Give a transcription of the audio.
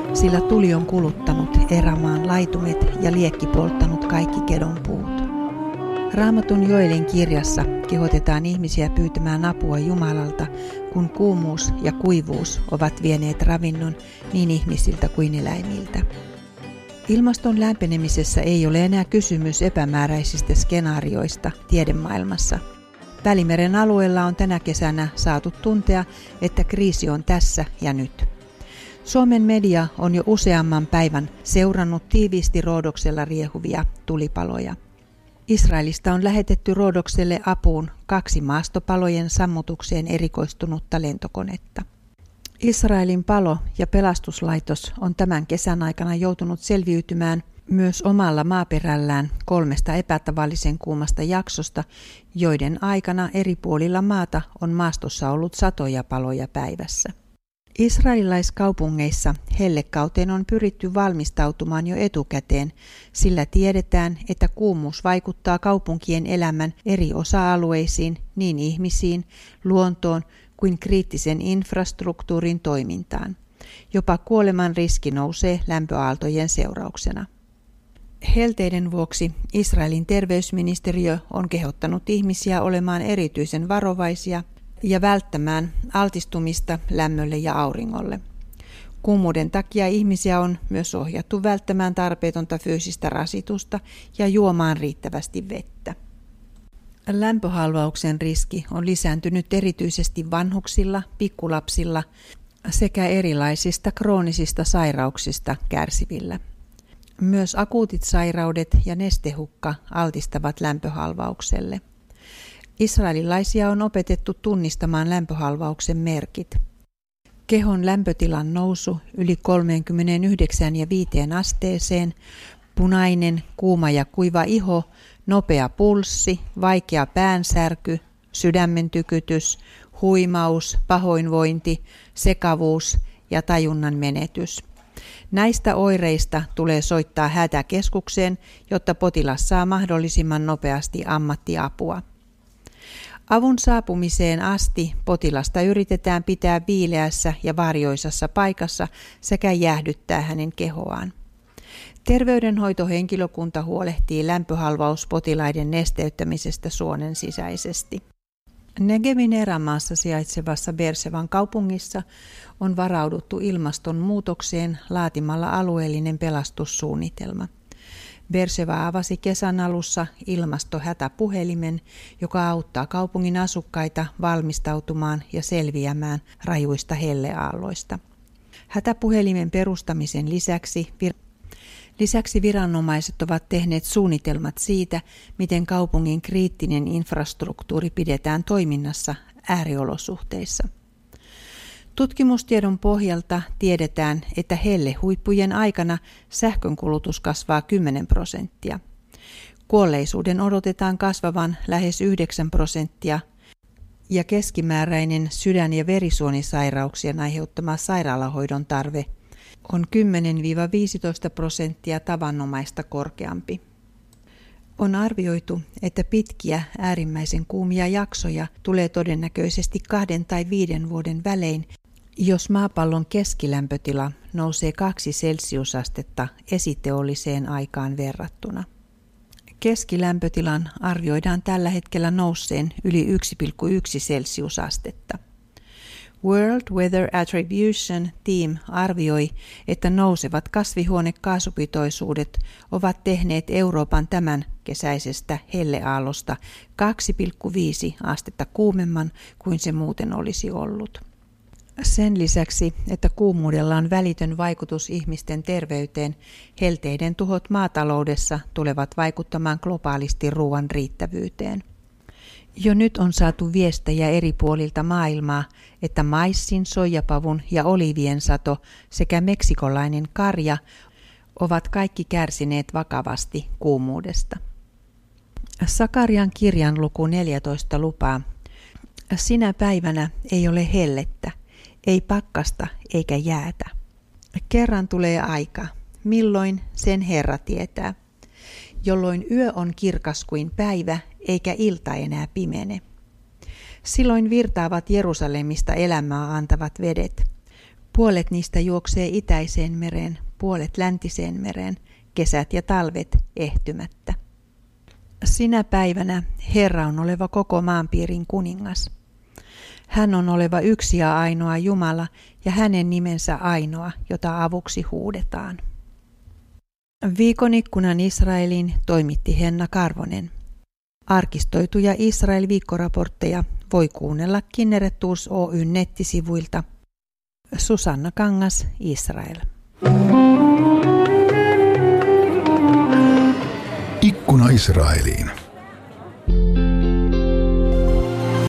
sillä tuli on kuluttanut erämaan laitumet ja liekki polttanut kaikki kedonpuut. Raamatun Joelin kirjassa kehotetaan ihmisiä pyytämään apua Jumalalta, kun kuumuus ja kuivuus ovat vieneet ravinnon niin ihmisiltä kuin eläimiltä. Ilmaston lämpenemisessä ei ole enää kysymys epämääräisistä skenaarioista tiedemaailmassa. Välimeren alueella on tänä kesänä saatu tuntea, että kriisi on tässä ja nyt. Suomen media on jo useamman päivän seurannut tiiviisti Roodoksella riehuvia tulipaloja. Israelista on lähetetty Roodokselle apuun 2 maastopalojen sammutukseen erikoistunutta lentokonetta. Israelin palo- ja pelastuslaitos on tämän kesän aikana joutunut selviytymään myös omalla maaperällään 3 epätavallisen kuumasta jaksosta, joiden aikana eri puolilla maata on maastossa ollut satoja paloja päivässä. Israelilaiskaupungeissa hellekauteen on pyritty valmistautumaan jo etukäteen, sillä tiedetään, että kuumuus vaikuttaa kaupunkien elämän eri osa-alueisiin, niin ihmisiin, luontoon kuin kriittisen infrastruktuurin toimintaan. Jopa kuoleman riski nousee lämpöaaltojen seurauksena. Helteiden vuoksi Israelin terveysministeriö on kehottanut ihmisiä olemaan erityisen varovaisia ja välttämään altistumista lämmölle ja auringolle. Kuumuuden takia ihmisiä on myös ohjattu välttämään tarpeetonta fyysistä rasitusta ja juomaan riittävästi vettä. Lämpöhalvauksen riski on lisääntynyt erityisesti vanhuksilla, pikkulapsilla sekä erilaisista kroonisista sairauksista kärsivillä. Myös akuutit sairaudet ja nestehukka altistavat lämpöhalvaukselle. Israelilaisia on opetettu tunnistamaan lämpöhalvauksen merkit. Kehon lämpötilan nousu yli 39,5 asteeseen, punainen, kuuma ja kuiva iho, nopea pulssi, vaikea päänsärky, sydämen tykytys, huimaus, pahoinvointi, sekavuus ja tajunnan menetys. Näistä oireista tulee soittaa hätäkeskukseen, jotta potilas saa mahdollisimman nopeasti ammattiapua. Avun saapumiseen asti potilasta yritetään pitää viileässä ja varjoisassa paikassa sekä jäähdyttää hänen kehoaan. Terveydenhoitohenkilökunta huolehtii lämpöhalvauspotilaiden nesteyttämisestä suonen sisäisesti. Negevin erämaassa sijaitsevassa Beersheban kaupungissa on varauduttu ilmastonmuutokseen laatimalla alueellinen pelastussuunnitelma. Beersheba avasi kesän alussa ilmastohätäpuhelimen, joka auttaa kaupungin asukkaita valmistautumaan ja selviämään rajuista helleaalloista. Hätäpuhelimen perustamisen lisäksi viranomaiset ovat tehneet suunnitelmat siitä, miten kaupungin kriittinen infrastruktuuri pidetään toiminnassa ääriolosuhteissa. Tutkimustiedon pohjalta tiedetään, että hellehuippujen aikana sähkönkulutus kasvaa 10%. Kuolleisuuden odotetaan kasvavan lähes 9% ja keskimääräinen sydän- ja verisuonisairauksien aiheuttama sairaalahoidon tarve on 10–15% tavanomaista korkeampi. On arvioitu, että pitkiä äärimmäisen kuumia jaksoja tulee todennäköisesti 2 tai 5 vuoden välein, jos maapallon keskilämpötila nousee 2 celsiusastetta esiteolliseen aikaan verrattuna. Keskilämpötilan arvioidaan tällä hetkellä nousseen yli 1,1 celsiusastetta. World Weather Attribution Team arvioi, että nousevat kasvihuonekaasupitoisuudet ovat tehneet Euroopan tämän kesäisestä helleaallosta 2,5 astetta kuumemman kuin se muuten olisi ollut. Sen lisäksi, että kuumuudella on välitön vaikutus ihmisten terveyteen, helteiden tuhot maataloudessa tulevat vaikuttamaan globaalisti ruoan riittävyyteen. Jo nyt on saatu viestejä eri puolilta maailmaa, että maissin, soijapavun ja oliivien sato sekä meksikolainen karja ovat kaikki kärsineet vakavasti kuumuudesta. Sakarian kirjan luku 14 lupaa: sinä päivänä ei ole hellettä, ei pakkasta eikä jäätä. Kerran tulee aika, milloin sen Herra tietää, jolloin yö on kirkas kuin päivä, eikä ilta enää pimene. Silloin virtaavat Jerusalemista elämää antavat vedet. Puolet niistä juoksee itäiseen mereen, puolet läntiseen mereen, kesät ja talvet ehtymättä. Sinä päivänä Herra on oleva koko maanpiirin kuningas. Hän on oleva yksi ja ainoa Jumala ja hänen nimensä ainoa, jota avuksi huudetaan. Viikon ikkunan Israeliin toimitti Henna Karvonen. Arkistoituja Israel-viikkoraportteja voi kuunnella Kinneret Tours Oyn nettisivuilta. Susanna Kangas, Israel. Ikkuna Israeliin.